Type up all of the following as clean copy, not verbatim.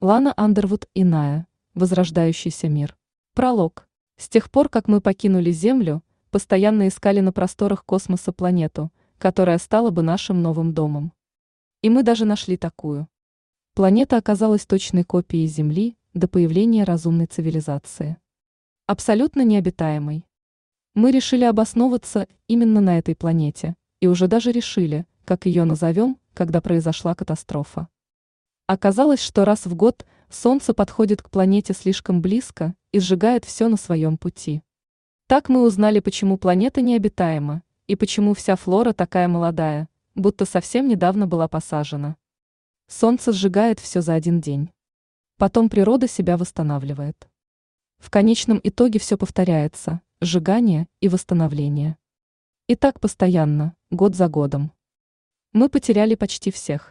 Лана Андервуд «Иная. Возрождающийся мир». Пролог. С тех пор, как мы покинули Землю, постоянно искали на просторах космоса планету, которая стала бы нашим новым домом. И мы даже нашли такую. Планета оказалась точной копией Земли до появления разумной цивилизации. Абсолютно необитаемой. Мы решили обосноваться именно на этой планете, и уже даже решили, как ее назовем, когда произошла катастрофа. Оказалось, что раз в год Солнце подходит к планете слишком близко и сжигает все на своем пути. Так мы узнали, почему планета необитаема, и почему вся флора такая молодая, будто совсем недавно была посажена. Солнце сжигает все за один день. Потом природа себя восстанавливает. В конечном итоге все повторяется – сжигание и восстановление. И так постоянно, год за годом. Мы потеряли почти всех.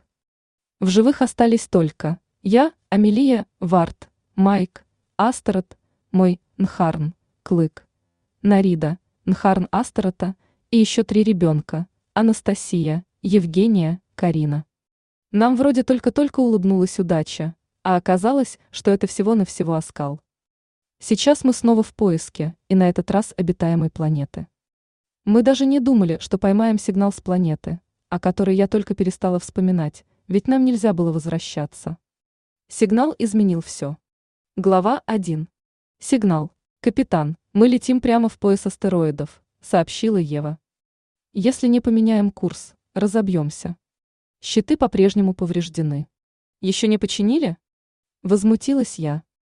В живых остались только я, Амелия, Варт, Майк, Астерот, мой Нхарн, Клык, Нарида, Нхарн Астерота и еще 3 ребенка – Анастасия, Евгения, Карина. Нам вроде только-только улыбнулась удача, а оказалось, что это всего-навсего оскал. Сейчас мы снова в поиске, и на этот раз обитаемой планеты. Мы даже не думали, что поймаем сигнал с планеты, о которой я только перестала вспоминать, ведь нам нельзя было возвращаться. Сигнал изменил все. Глава 1. Сигнал. Капитан, мы летим прямо в пояс астероидов, сообщила Ева. Если не поменяем курс, разобьемся. Щиты по-прежнему повреждены. Еще не починили? Возмутилась я.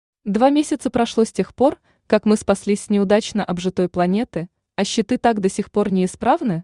2 месяца прошло с тех пор, как мы спаслись с неудачно обжитой планеты, а щиты так до сих пор неисправны?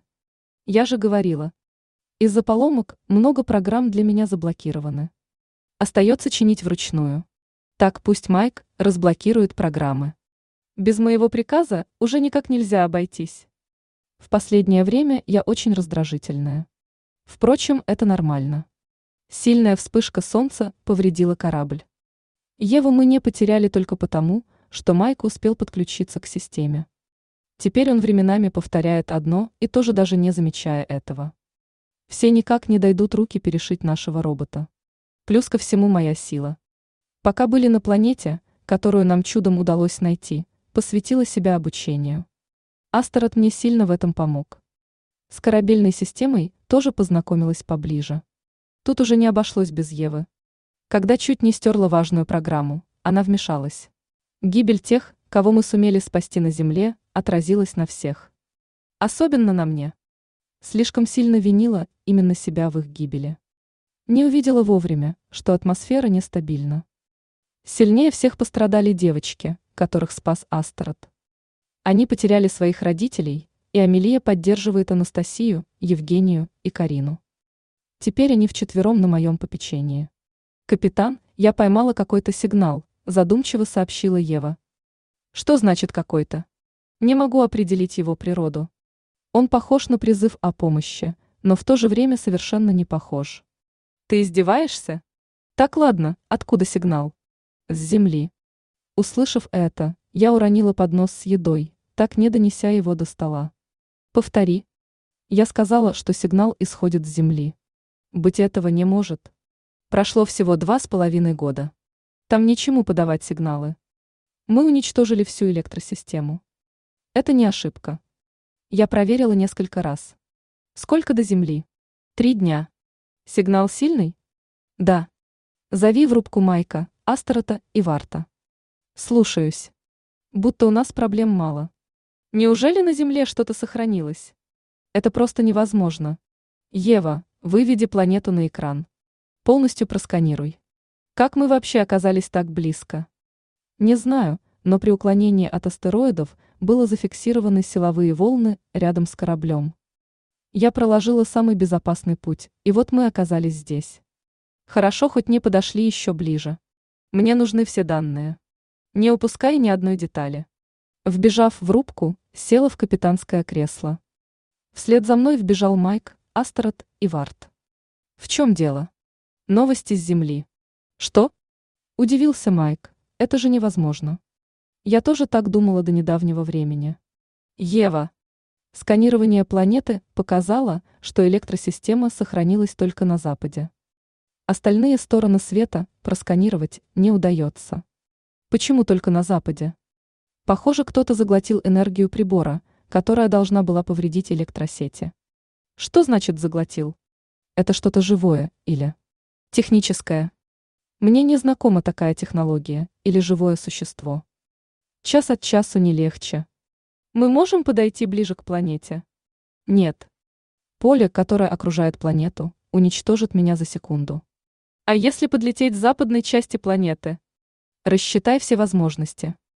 Я же говорила. Из-за поломок много программ для меня заблокированы. Остается чинить вручную. Так пусть Майк разблокирует программы. Без моего приказа уже никак нельзя обойтись. В последнее время я очень раздражительная. Впрочем, это нормально. Сильная вспышка солнца повредила корабль. Еву мы не потеряли только потому, что Майк успел подключиться к системе. Теперь он временами повторяет одно и то же, даже не замечая этого. Все никак не дойдут руки перешить нашего робота. Плюс ко всему моя сила. Пока были на планете, которую нам чудом удалось найти, посвятила себя обучению. Астерот мне сильно в этом помог. С корабельной системой тоже познакомилась поближе. Тут уже не обошлось без Евы. Когда чуть не стерла важную программу, она вмешалась. Гибель тех, кого мы сумели спасти на Земле, отразилась на всех. Особенно на мне. Слишком сильно винила именно себя в их гибели. Не увидела вовремя, что атмосфера нестабильна. Сильнее всех пострадали девочки, которых спас Астерот. Они потеряли своих родителей, и Амелия поддерживает Анастасию, Евгению и Карину. Теперь они вчетвером на моем попечении. «Капитан, я поймала какой-то сигнал», задумчиво сообщила Ева. «Что значит какой-то? Не могу определить его природу. Он похож на призыв о помощи, но в то же время совершенно не похож». «Ты издеваешься?» «Так ладно, откуда сигнал?» «С Земли». Услышав это, я уронила поднос с едой, так не донеся его до стола. «Повтори». Я сказала, что сигнал исходит с Земли. Быть этого не может. Прошло всего 2,5 года. Там ничему подавать сигналы. Мы уничтожили всю электросистему. Это не ошибка. Я проверила несколько раз. Сколько до Земли? 3 дня. Сигнал сильный? Да. Зови в рубку Майка, Астерота и Варта. Слушаюсь. Будто у нас проблем мало. Неужели на Земле что-то сохранилось? Это просто невозможно. Ева, выведи планету на экран. Полностью просканируй. Как мы вообще оказались так близко? Не знаю, но при уклонении от астероидов было зафиксированы силовые волны рядом с кораблем. Я проложила самый безопасный путь, и вот мы оказались здесь. Хорошо, хоть не подошли еще ближе. Мне нужны все данные. Не упускай ни одной детали. Вбежав в рубку, села в капитанское кресло. Вслед за мной вбежал Майк, Астерот и Варт. В чем дело? Новости с Земли. Что? Удивился Майк. Это же невозможно. Я тоже так думала до недавнего времени. Ева. Сканирование планеты показало, что электросистема сохранилась только на Западе. Остальные стороны света просканировать не удается. Почему только на Западе? Похоже, кто-то заглотил энергию прибора, которая должна была повредить электросети. Что значит заглотил? Это что-то живое или техническое? Мне не знакома такая технология или живое существо. Час от часу не легче. Мы можем подойти ближе к планете? Нет. Поле, которое окружает планету, уничтожит меня за секунду. А если подлететь с западной части планеты? Рассчитай все возможности.